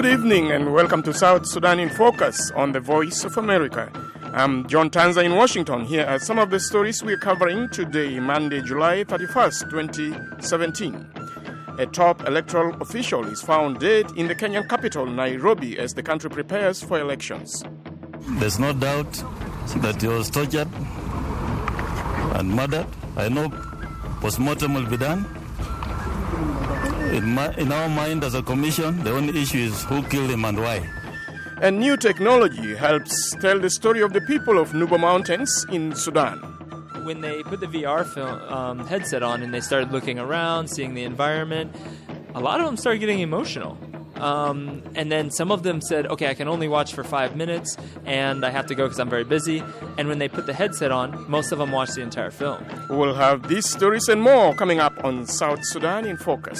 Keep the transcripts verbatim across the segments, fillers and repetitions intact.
Good evening and welcome to South Sudan in Focus on the Voice of America. I'm John Tanza in Washington. Here are some of the stories we're covering today, Monday, July thirty-first, twenty seventeen. A top electoral official is found dead in the Kenyan capital, Nairobi, as the country prepares for elections. There's no doubt that he was tortured and murdered. I know post-mortem will be done. In, my, in our mind as a commission, the only issue is who killed him and why. And new technology helps tell the story of the people of Nuba Mountains in Sudan. When they put the V R film, um, headset on and they started looking around, seeing the environment, a lot of them started getting emotional. Um, and then some of them said, okay, I can only watch for five minutes and I have to go because I'm very busy. And when they put the headset on, most of them watched the entire film. We'll have these stories and more coming up on South Sudan in Focus.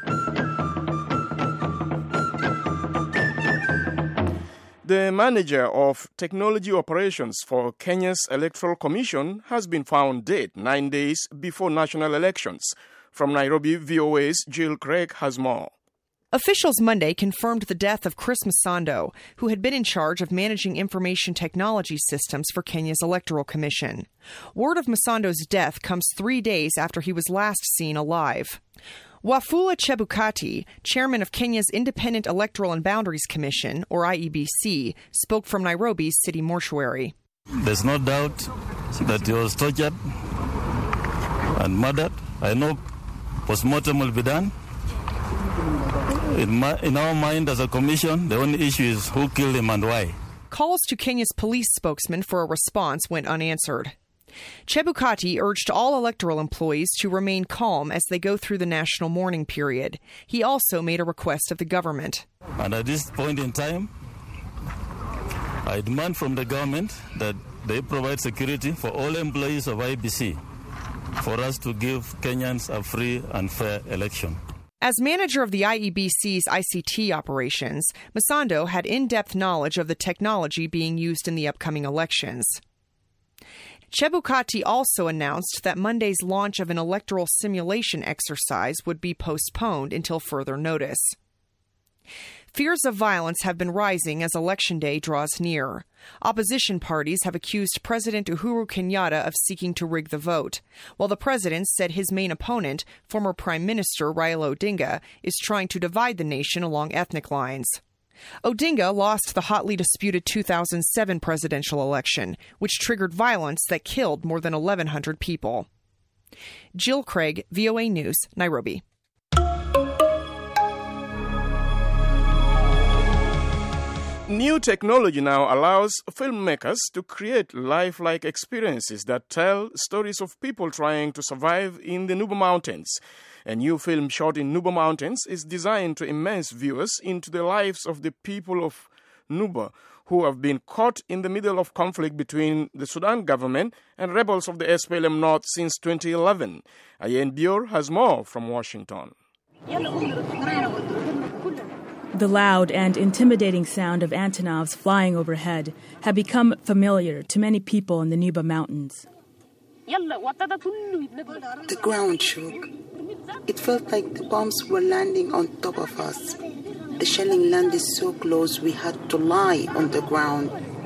The manager of technology operations for Kenya's Electoral Commission has been found dead nine days before national elections. From Nairobi, V O A's Jill Craig has more. Officials Monday confirmed the death of Chris Masando, who had been in charge of managing information technology systems for Kenya's Electoral Commission. Word of Masando's death comes three days after he was last seen alive. Wafula Chebukati, chairman of Kenya's Independent Electoral and Boundaries Commission, or I E B C, spoke from Nairobi's city mortuary. There's no doubt that he was tortured and murdered. I know post-mortem will be done. In, my, in our mind as a commission, the only issue is who killed him and why. Calls to Kenya's police spokesman for a response went unanswered. Chebukati urged all electoral employees to remain calm as they go through the national mourning period. He also made a request of the government. And at this point in time, I demand from the government that they provide security for all employees of I B C for us to give Kenyans a free and fair election. As manager of the I E B C's I C T operations, Masando had in-depth knowledge of the technology being used in the upcoming elections. Chebukati also announced that Monday's launch of an electoral simulation exercise would be postponed until further notice. Fears of violence have been rising as Election Day draws near. Opposition parties have accused President Uhuru Kenyatta of seeking to rig the vote, while the president said his main opponent, former Prime Minister Raila Odinga, is trying to divide the nation along ethnic lines. Odinga lost the hotly disputed two thousand seven presidential election, which triggered violence that killed more than eleven hundred people. Jill Craig, V O A News, Nairobi. New technology now allows filmmakers to create lifelike experiences that tell stories of people trying to survive in the Nuba Mountains. A new film shot in Nuba Mountains is designed to immerse viewers into the lives of the people of Nuba, who have been caught in the middle of conflict between the Sudan government and rebels of the S P L M North since twenty eleven. Ayen Bior has more from Washington. The loud and intimidating sound of Antonovs flying overhead have become familiar to many people in the Nuba Mountains. The ground shook. It felt like the bombs were landing on top of us. The shelling landed so close we had to lie on the ground.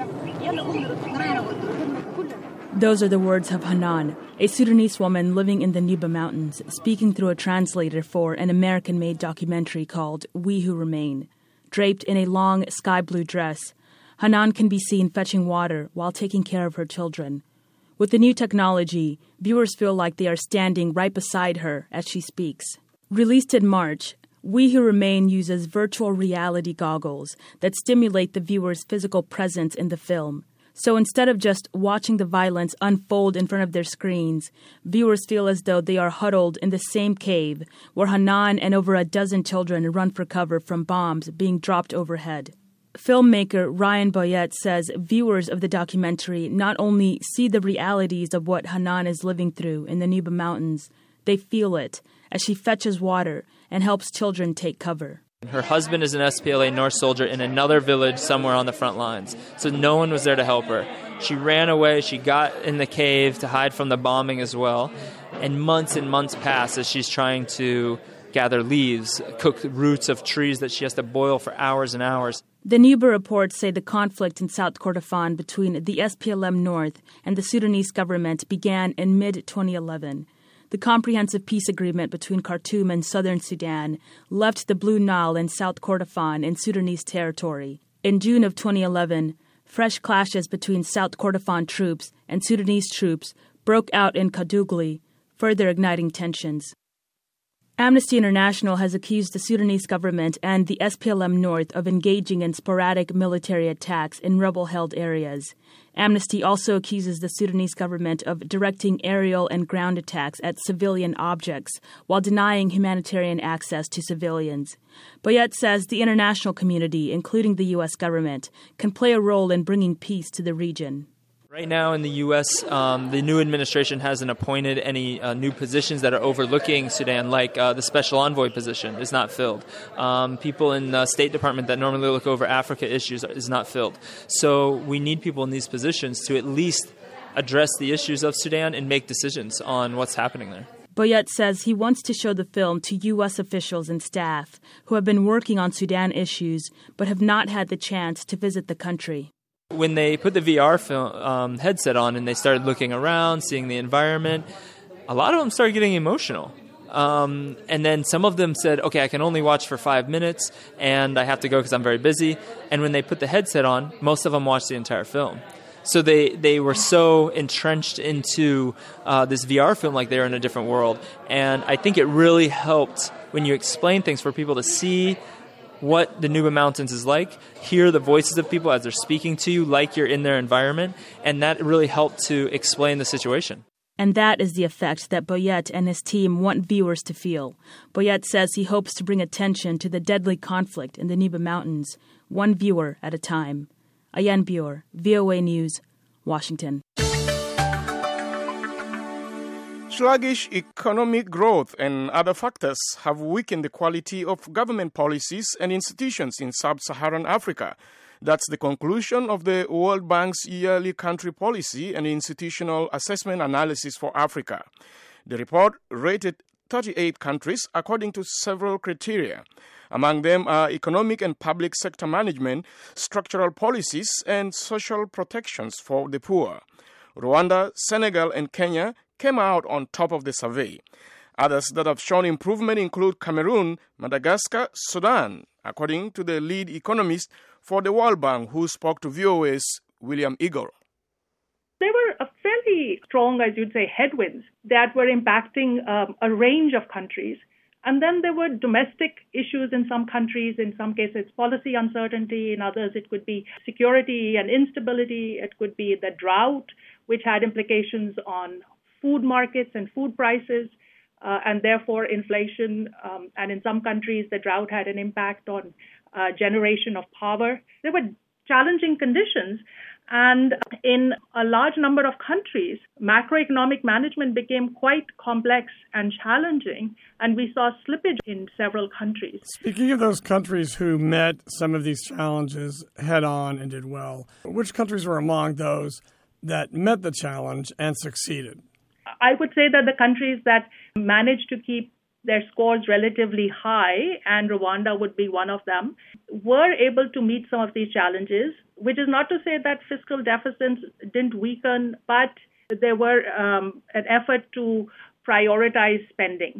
Those are the words of Hanan, a Sudanese woman living in the Nuba Mountains, speaking through a translator for an American-made documentary called We Who Remain. Draped in a long sky blue dress, Hanan can be seen fetching water while taking care of her children. With the new technology, viewers feel like they are standing right beside her as she speaks. Released in March, We Who Remain uses virtual reality goggles that stimulate the viewer's physical presence in the film. So instead of just watching the violence unfold in front of their screens, viewers feel as though they are huddled in the same cave where Hanan and over a dozen children run for cover from bombs being dropped overhead. Filmmaker Ryan Boyette says viewers of the documentary not only see the realities of what Hanan is living through in the Nuba Mountains, they feel it as she fetches water and helps children take cover. Her husband is an S P L A North soldier in another village somewhere on the front lines, so no one was there to help her. She ran away, she got in the cave to hide from the bombing as well, and months and months pass as she's trying to gather leaves, cook roots of trees that she has to boil for hours and hours. The Nuba reports say the conflict in South Kordofan between the S P L M North and the Sudanese government began in mid twenty eleven. The comprehensive peace agreement between Khartoum and southern Sudan left the Blue Nile and South Kordofan in Sudanese territory. In June of twenty eleven, fresh clashes between South Kordofan troops and Sudanese troops broke out in Kadugli, further igniting tensions. Amnesty International has accused the Sudanese government and the S P L M North of engaging in sporadic military attacks in rebel-held areas. Amnesty also accuses the Sudanese government of directing aerial and ground attacks at civilian objects while denying humanitarian access to civilians. Boyette says the international community, including the U S government, can play a role in bringing peace to the region. Right now in the U S, um, the new administration hasn't appointed any uh, new positions that are overlooking Sudan, like uh, the special envoy position is not filled. Um, people in the State Department that normally look over Africa issues is not filled. So we need people in these positions to at least address the issues of Sudan and make decisions on what's happening there. Boyette says he wants to show the film to U S officials and staff who have been working on Sudan issues but have not had the chance to visit the country. When they put the V R film, um, headset on and they started looking around, seeing the environment, a lot of them started getting emotional. Um, and then some of them said, okay, I can only watch for five minutes and I have to go because I'm very busy. And when they put the headset on, most of them watched the entire film. So they, they were so entrenched into uh, this V R film like they're in a different world. And I think it really helped when you explain things for people to see what the Nuba Mountains is like, hear the voices of people as they're speaking to you like you're in their environment, and that really helped to explain the situation. And that is the effect that Boyette and his team want viewers to feel. Boyette says he hopes to bring attention to the deadly conflict in the Nuba Mountains, one viewer at a time. Ayan Bior, V O A News, Washington. Sluggish economic growth and other factors have weakened the quality of government policies and institutions in sub-Saharan Africa. That's the conclusion of the World Bank's yearly country policy and institutional assessment analysis for Africa. The report rated thirty-eight countries according to several criteria. Among them are economic and public sector management, structural policies, and social protections for the poor. Rwanda, Senegal, and Kenya came out on top of the survey. Others that have shown improvement include Cameroon, Madagascar, Sudan, according to the lead economist for the World Bank, who spoke to V O A's William Eagle. There were a fairly strong, as you'd say, headwinds that were impacting um, a range of countries. And then there were domestic issues in some countries. In some cases, policy uncertainty. In others, it could be security and instability. It could be the drought, which had implications on food markets and food prices, uh, and therefore inflation. Um, and in some countries, the drought had an impact on uh, generation of power. There were challenging conditions. And in a large number of countries, macroeconomic management became quite complex and challenging, and we saw slippage in several countries. Speaking of those countries who met some of these challenges head on and did well, which countries were among those that met the challenge and succeeded? I would say that the countries that managed to keep their scores relatively high, and Rwanda would be one of them, were able to meet some of these challenges, which is not to say that fiscal deficits didn't weaken, but there were um, an effort to prioritize spending,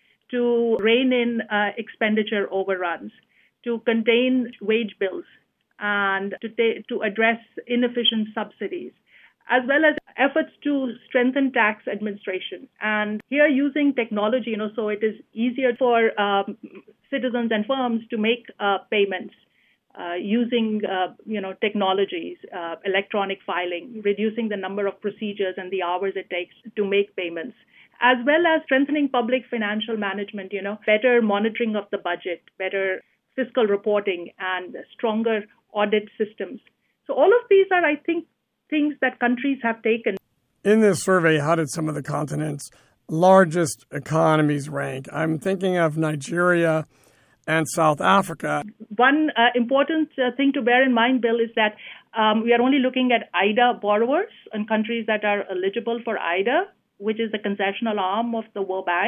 to rein in uh, expenditure overruns, to contain wage bills, and to, ta- to address inefficient subsidies, as well as efforts to strengthen tax administration. And here using technology, you know, so it is easier for um, citizens and firms to make uh, payments uh, using, uh, you know, technologies, uh, electronic filing, reducing the number of procedures and the hours it takes to make payments, as well as strengthening public financial management, you know, better monitoring of the budget, better fiscal reporting, and stronger audit systems. So all of these are, I think, things that countries have taken. In this survey, how did some of the continent's largest economies rank? I'm thinking of Nigeria and South Africa. One uh, important uh, thing to bear in mind, Bill, is that um, we are only looking at I D A borrowers and countries that are eligible for I D A, which is the concessional arm of the World Bank.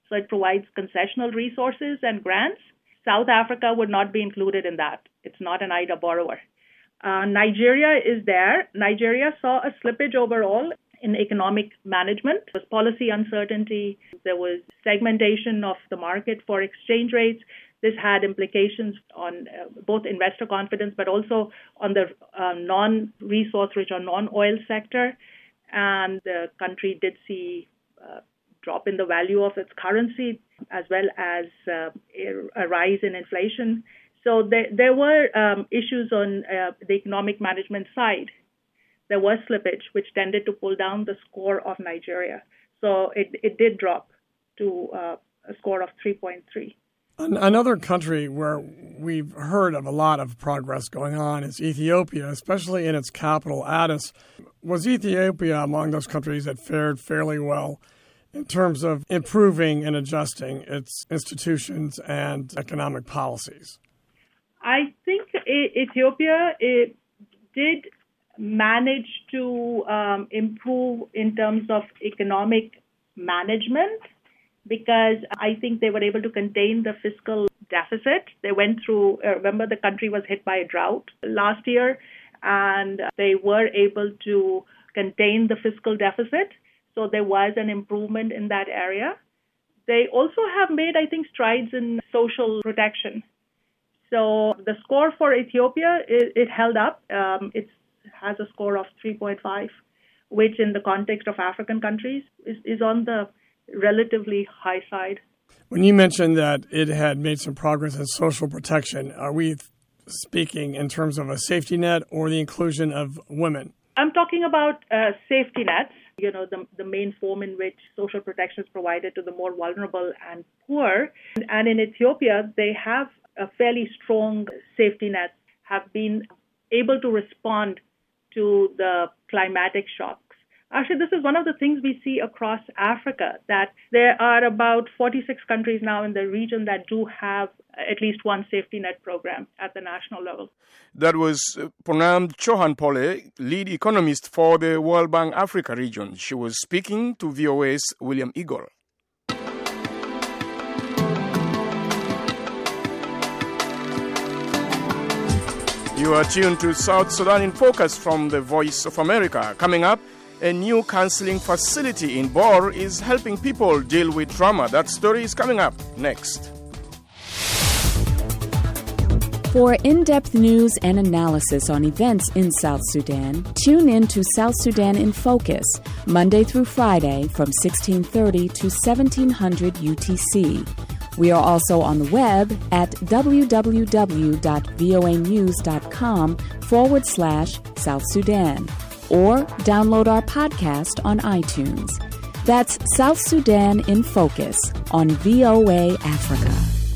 So it provides concessional resources and grants. South Africa would not be included in that. It's not an I D A borrower. Uh, Nigeria is there. Nigeria saw a slippage overall in economic management. There was policy uncertainty. There was segmentation of the market for exchange rates. This had implications on uh, both investor confidence, but also on the uh, non-resource rich or non-oil sector. And the country did see a drop in the value of its currency, as well as uh, a rise in inflation. So there, there were um, issues on uh, the economic management side. There was slippage, which tended to pull down the score of Nigeria. So it, it did drop to uh, a score of three point three. Another country where we've heard of a lot of progress going on is Ethiopia, especially in its capital, Addis. Was Ethiopia among those countries that fared fairly well in terms of improving and adjusting its institutions and economic policies? I think Ethiopia it did manage to um, improve in terms of economic management, because I think they were able to contain the fiscal deficit. They went through, uh, remember the country was hit by a drought last year, and they were able to contain the fiscal deficit. So there was an improvement in that area. They also have made, I think, strides in social protection. So the score for Ethiopia, it, it held up. Um, it has a score of three point five, which in the context of African countries is, is on the relatively high side. When you mentioned that it had made some progress in social protection, are we speaking in terms of a safety net or the inclusion of women? I'm talking about uh, safety nets, you know, the, the main form in which social protection is provided to the more vulnerable and poor. And in Ethiopia, they have a fairly strong safety net, have been able to respond to the climatic shocks. Actually, this is one of the things we see across Africa, that there are about forty-six countries now in the region that do have at least one safety net program at the national level. That was Poonam Chauhan-Pole, lead economist for the World Bank Africa region. She was speaking to V O A's William Eagle. You are tuned to South Sudan in Focus from the Voice of America. Coming up, a new counseling facility in Bor is helping people deal with trauma. That story is coming up next. For in-depth news and analysis on events in South Sudan, tune in to South Sudan in Focus, Monday through Friday from sixteen thirty to seventeen hundred U T C. We are also on the web at www.voanews.com forward slash South Sudan, or download our podcast on iTunes. That's South Sudan in Focus on V O A Africa.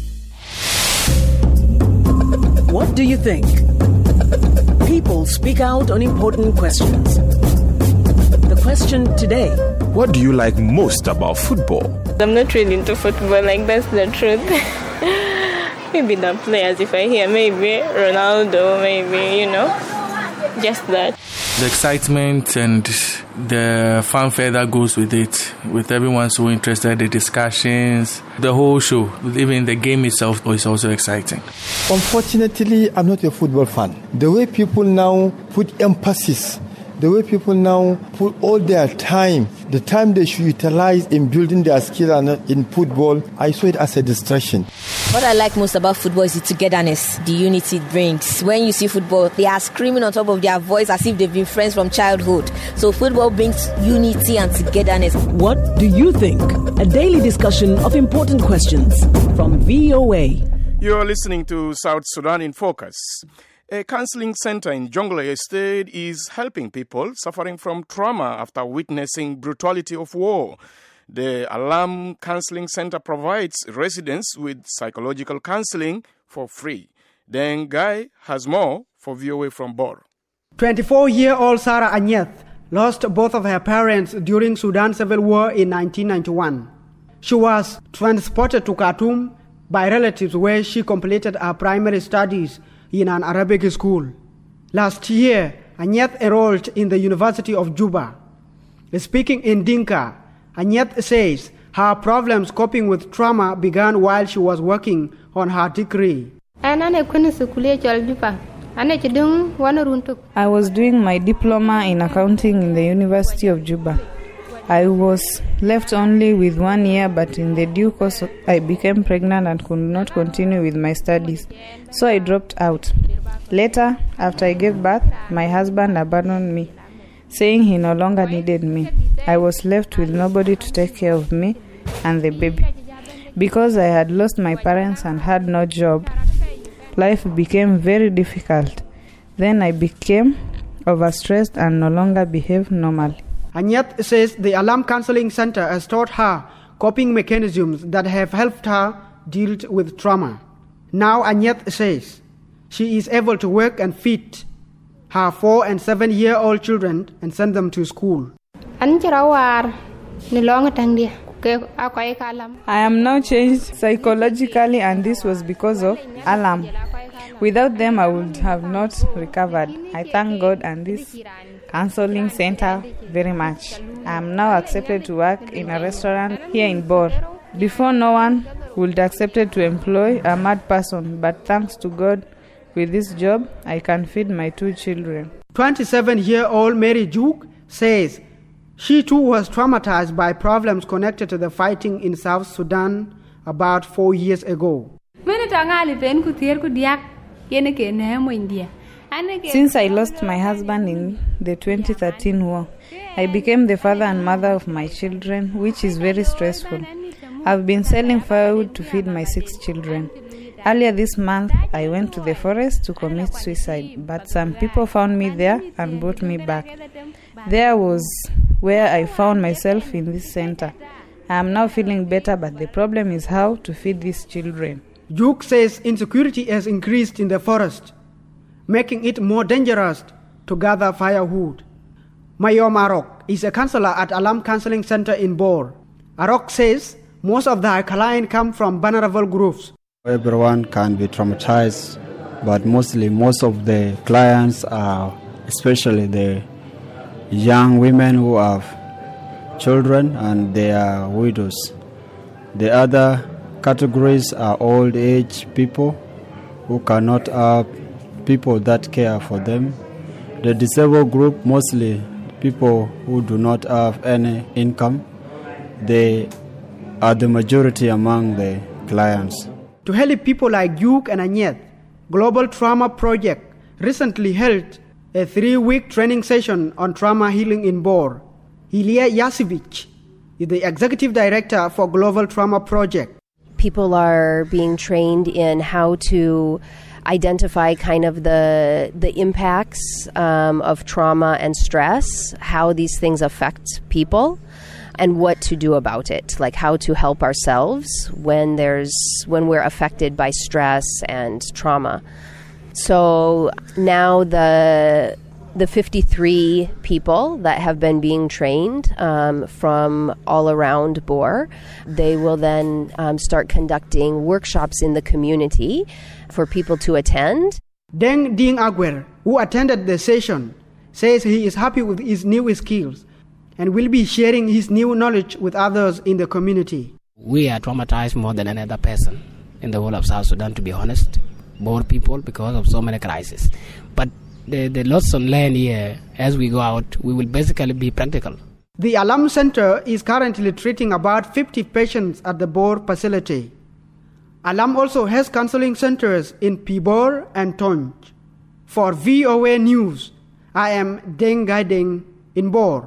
What do you think? People speak out on important questions. The question today: what do you like most about football? I'm not really into football, like that's the truth. Maybe the players, if I hear maybe Ronaldo, maybe, you know, just that. The excitement and the fanfare that goes with it, with everyone so interested, the discussions, the whole show, even the game itself is also exciting. Unfortunately, I'm not a football fan. The way people now put emphasis, the way people now put all their time, the time they should utilize in building their skill in football, I saw it as a distraction. What I like most about football is the togetherness, the unity it brings. When you see football, they are screaming on top of their voice as if they've been friends from childhood. So football brings unity and togetherness. What do you think? A daily discussion of important questions from V O A. You're listening to South Sudan in Focus. A counseling center in Jonglei Estate is helping people suffering from trauma after witnessing brutality of war. The Alam Counseling Center provides residents with psychological counseling for free. Then Guy has more for V O A from Bor. twenty-four-year-old Sarah Anyeth lost both of her parents during Sudan Civil War in nineteen ninety-one. She was transported to Khartoum by relatives where she completed her primary studies in an Arabic school. Last year, Anyeth enrolled in the University of Juba. Speaking in Dinka, Anyeth says Her problems coping with trauma began while she was working on her degree. I was doing my diploma in accounting in the University of Juba. I was left only with one year, but in the due course I became pregnant and could not continue with my studies, so I dropped out. Later, after I gave birth, my husband abandoned me, saying he no longer needed me. I was left with nobody to take care of me and the baby. Because I had lost my parents and had no job, life became very difficult. Then I became overstressed and no longer behaved normally. Anyet says the Alam Counseling Center has taught her coping mechanisms that have helped her deal with trauma. Now Anyet says she is able to work and feed her four and seven year old children and send them to school. I am now changed psychologically, and this was because of Alam. Without them, I would have not recovered. I thank God and this counseling center very much. I am now accepted to work in a restaurant here in Bor. Before, no one would accepted to employ a mad person, but thanks to God, with this job, I can feed my two children. twenty-seven year old Mary Juk says she too was traumatized by problems connected to the fighting in South Sudan about four years ago. Since I lost my husband in the twenty thirteen war, I became the father and mother of my children, which is very stressful. I've been selling firewood to feed my six children. Earlier this month, I went to the forest to commit suicide, but some people found me there and brought me back. There was where I found myself in this center. I am now feeling better, but the problem is how to feed these children. Juk says insecurity has increased in the forest, making it more dangerous to gather firewood. Mayom Arok is a counselor at Alam Counseling Center in Bor. Arok says most of the clients come from vulnerable groups. Everyone can be traumatized, but mostly most of the clients are especially the young women who have children and they are widows. The other categories are old age people who cannot have people that care for them. The disabled group, mostly people who do not have any income. They are the majority among the clients. To help people like Juk and Anyet, Global Trauma Project recently held a three-week training session on trauma healing in Bor. Ilya Yasevich is the executive director for Global Trauma Project. People are being trained in how to identify kind of the the impacts um, of trauma and stress, how these things affect people, and what to do about it, like how to help ourselves when there's when we're affected by stress and trauma. So now the the fifty-three people that have been being trained um, from all around Bor, they will then um, start conducting workshops in the community for people to attend. Deng Ding Aguer, who attended the session, says he is happy with his new skills and will be sharing his new knowledge with others in the community. We are traumatized more than any other person in the whole of South Sudan, to be honest, Bor people, because of so many crises. But the, the lesson learned here, as we go out, we will basically be practical. The Alam Center is currently treating about fifty patients at the Bor facility. Alam also has counseling centers in Pibor and Tonj. For V O A News, I am Deng Gaideng in Bor.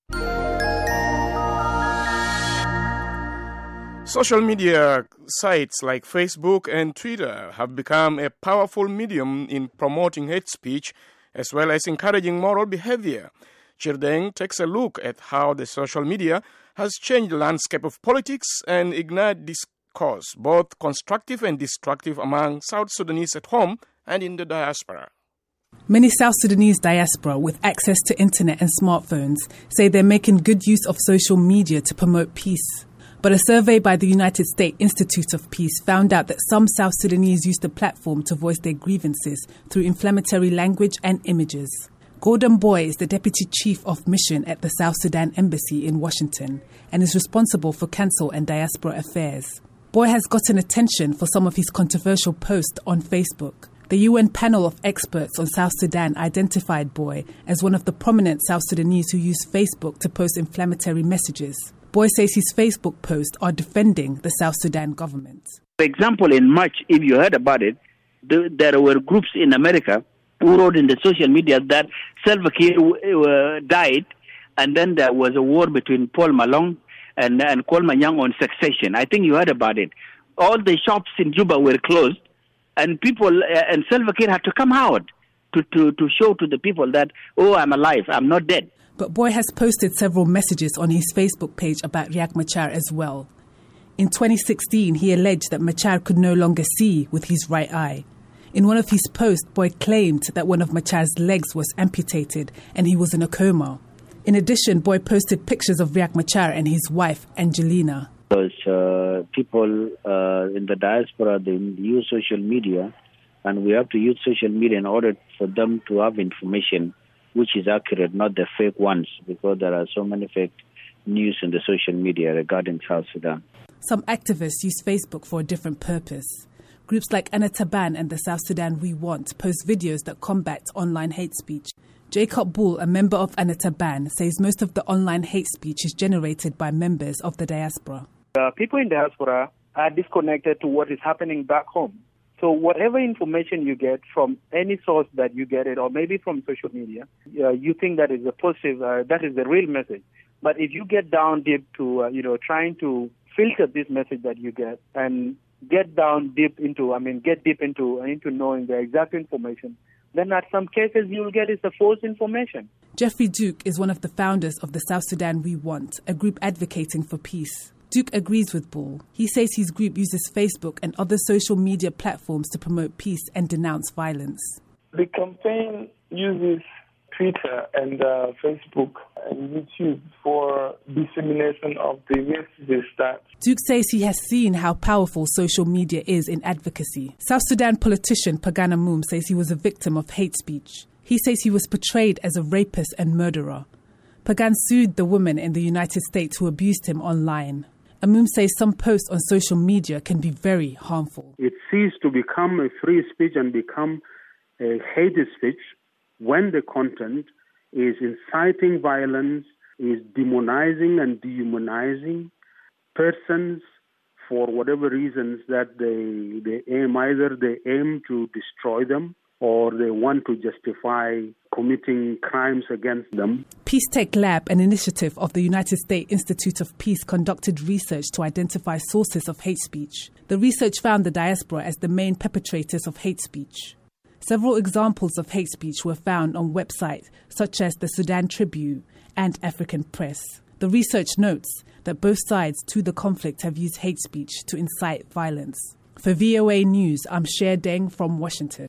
Social media sites like Facebook and Twitter have become a powerful medium in promoting hate speech as well as encouraging moral behavior. Chirdeng takes a look at how the social media has changed the landscape of politics and ignited discourse, both constructive and destructive, among South Sudanese at home and in the diaspora. Many South Sudanese diaspora with access to internet and smartphones say they're making good use of social media to promote peace. But a survey by the United States Institute of Peace found out that some South Sudanese use the platform to voice their grievances through inflammatory language and images. Gordon Boy is the Deputy Chief of Mission at the South Sudan Embassy in Washington and is responsible for Council and Diaspora Affairs. Boy has gotten attention for some of his controversial posts on Facebook. The U N panel of experts on South Sudan identified Boy as one of the prominent South Sudanese who use Facebook to post inflammatory messages. Boy says his Facebook posts are defending the South Sudan government. For example, in March, if you heard about it, the, there were groups in America who wrote in the social media that Salva Kiir uh, died, and then there was a war between Paul Malong and, and Kolmanyang on succession. I think you heard about it. All the shops in Juba were closed, and people uh, and Salva Kiir had to come out to, to, to show to the people that, oh, I'm alive, I'm not dead. But Boy has posted several messages on his Facebook page about Riek Machar as well. In twenty sixteen, he alleged that Machar could no longer see with his right eye. In one of his posts, Boy claimed that one of Machar's legs was amputated and he was in a coma. In addition, Boy posted pictures of Riek Machar and his wife, Angelina. Because uh, people uh, in the diaspora, they use social media, and we have to use social media in order for them to have information which is accurate, not the fake ones, because there are so many fake news in the social media regarding South Sudan. Some activists use Facebook for a different purpose. Groups like Anataban and the South Sudan We Want post videos that combat online hate speech. Jacob Bull, a member of Anataban, says most of the online hate speech is generated by members of the diaspora. Uh, people in diaspora are disconnected to what is happening back home. So whatever information you get from any source that you get it, or maybe from social media, uh, you think that is a positive, uh, that is the real message. But if you get down deep to, uh, you know, trying to filter this message that you get and get down deep into, I mean, get deep into into knowing the exact information, then at some cases you will get is the false information. Jeffrey Duke is one of the founders of the South Sudan We Want, a group advocating for peace. Duke agrees with Bull. He says his group uses Facebook and other social media platforms to promote peace and denounce violence. The campaign uses Twitter and uh, Facebook and YouTube for dissemination of the messages that... Duke says he has seen how powerful social media is in advocacy. South Sudan politician Pagana Moom says he was a victim of hate speech. He says he was portrayed as a rapist and murderer. Pagan sued the woman in the United States who abused him online. Amoum says some posts on social media can be very harmful. It ceased to become a free speech and become a hate speech when the content is inciting violence, is demonizing and dehumanizing persons for whatever reasons that they, they aim. Either they aim to destroy them or they want to justify committing crimes against them. Peace Tech Lab, an initiative of the United States Institute of Peace, conducted research to identify sources of hate speech. The research found the diaspora as the main perpetrators of hate speech. Several examples of hate speech were found on websites such as the Sudan Tribune and African Press. The research notes that both sides to the conflict have used hate speech to incite violence. For V O A News, I'm Cher Deng from Washington.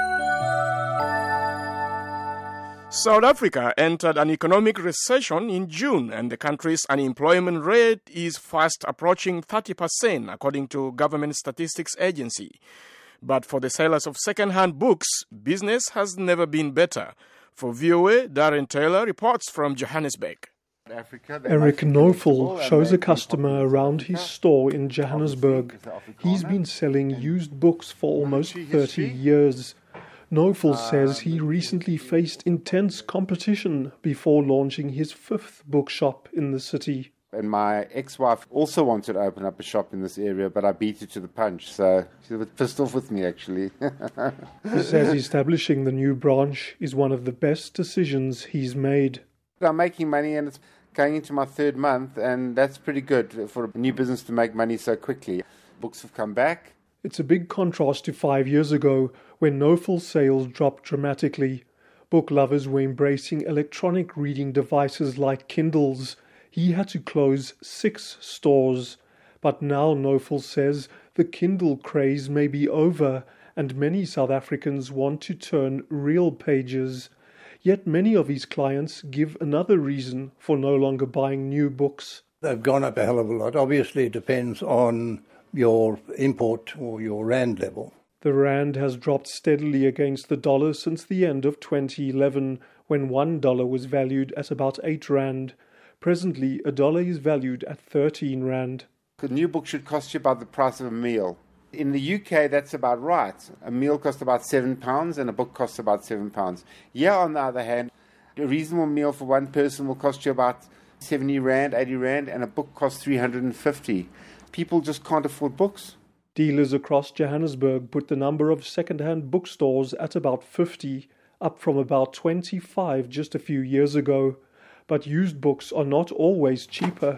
South Africa entered an economic recession in June, and the country's unemployment rate is fast approaching thirty percent, according to Government Statistics Agency. But for the sellers of second-hand books, business has never been better. For V O A, Darren Taylor reports from Johannesburg. Eric Nofel shows a customer around his store in Johannesburg. He's been selling used books for almost thirty years. Nofel says he recently faced intense competition before launching his fifth bookshop in the city. And my ex-wife also wanted to open up a shop in this area, but I beat her to the punch, so she's a bit pissed off with me, actually. He says establishing the new branch is one of the best decisions he's made. I'm making money and it's going into my third month, and that's pretty good for a new business to make money so quickly. Books have come back. It's a big contrast to five years ago, when Nofel's sales dropped dramatically. Book lovers were embracing electronic reading devices like Kindles. He had to close six stores. But now Nofel says the Kindle craze may be over, and many South Africans want to turn real pages. Yet many of his clients give another reason for no longer buying new books. They've gone up a hell of a lot. Obviously, it depends on your import or your rand level. The rand has dropped steadily against the dollar since the end of twenty eleven, when when one dollar was valued at about eight rand. Presently, a dollar is valued at thirteen rand. A new book should cost you about the price of a meal. In the U K, that's about right. A meal costs about seven pounds and a book costs about seven pounds. Here, on the other hand, a reasonable meal for one person will cost you about seventy rand, eighty rand, and a book costs three hundred fifty. People just can't afford books. Dealers across Johannesburg put the number of second-hand bookstores at about fifty, up from about twenty-five just a few years ago. But used books are not always cheaper.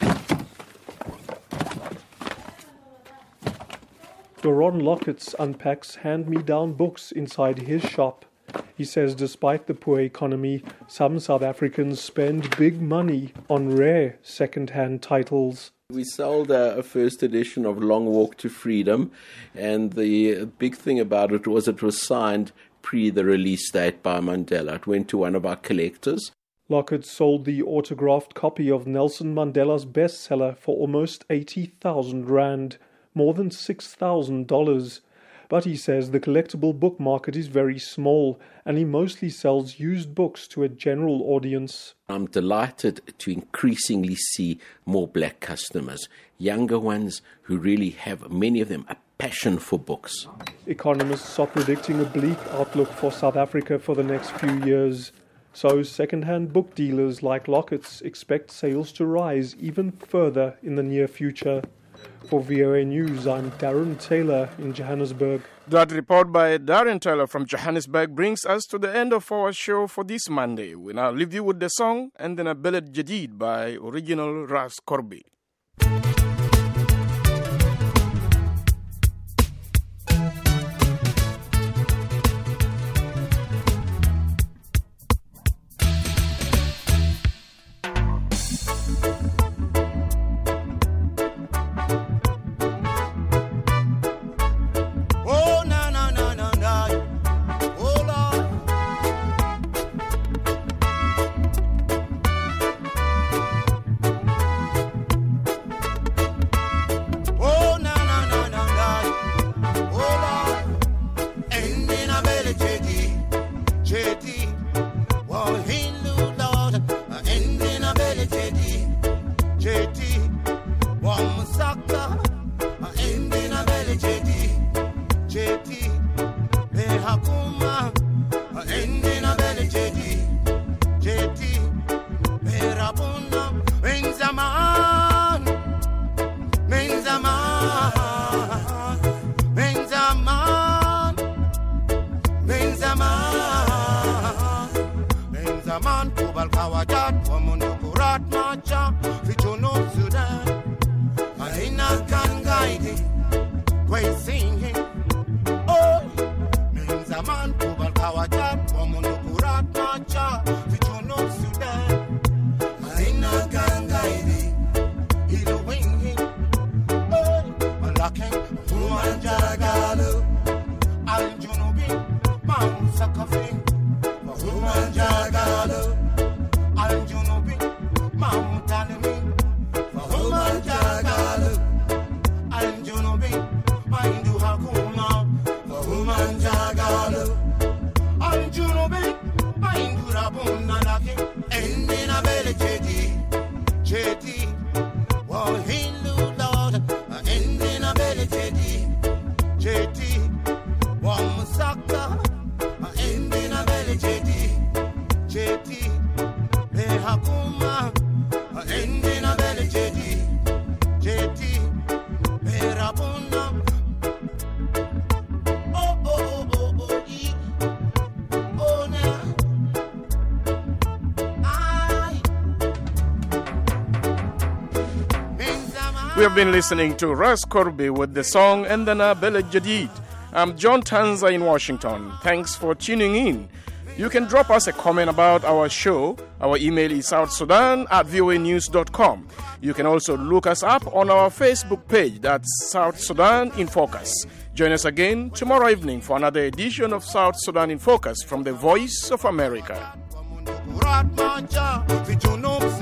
Doron Locketts unpacks hand-me-down books inside his shop. He says despite the poor economy, some South Africans spend big money on rare second-hand titles. We sold a, a first edition of Long Walk to Freedom, and the big thing about it was it was signed pre the release date by Mandela. It went to one of our collectors. Lockett sold the autographed copy of Nelson Mandela's bestseller for almost eighty thousand rand, more than six thousand dollars. But he says the collectible book market is very small, and he mostly sells used books to a general audience. I'm delighted to increasingly see more black customers, younger ones who really have, many of them, a passion for books. Economists are predicting a bleak outlook for South Africa for the next few years. So second-hand book dealers like Locketts expect sales to rise even further in the near future. For V O A News, I'm Darren Taylor in Johannesburg. That report by Darren Taylor from Johannesburg brings us to the end of our show for this Monday. We now leave you with the song and then a Beled Jadid by original Ras Corby. We have been listening to Ras Corby with the song Endana Beled Jadid. I'm John Tanza in Washington. Thanks for tuning in. You can drop us a comment about our show. Our email is south sudan at voa news dot com. You can also look us up on our Facebook page. That's South Sudan in Focus. Join us again tomorrow evening for another edition of South Sudan in Focus from the Voice of America.